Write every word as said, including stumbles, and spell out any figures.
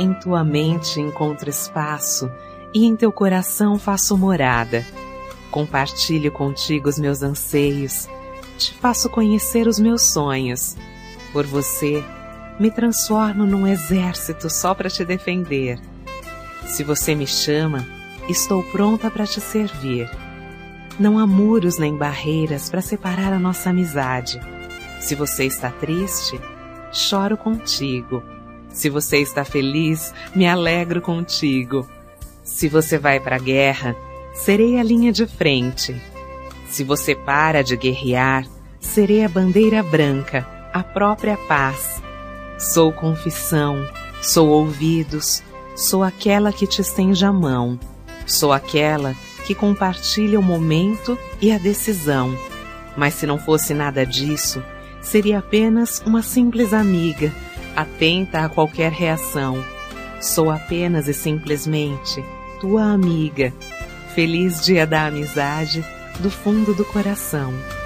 Em tua mente encontro espaço e em teu coração faço morada. Compartilho contigo os meus anseios, te faço conhecer os meus sonhos. Por você, me transformo num exército só para te defender. Se você me chama, estou pronta para te servir. Não há muros nem barreiras para separar a nossa amizade. Se você está triste, choro contigo. Se você está feliz, me alegro contigo. Se você vai para a guerra, serei a linha de frente. Se você para de guerrear, serei a bandeira branca, a própria paz. Sou confissão, sou ouvidos, sou aquela que te estende a mão. Sou aquela que compartilha o momento e a decisão. Mas se não fosse nada disso, seria apenas uma simples amiga, atenta a qualquer reação. Sou apenas e simplesmente tua amiga. Feliz Dia da Amizade, do fundo do coração.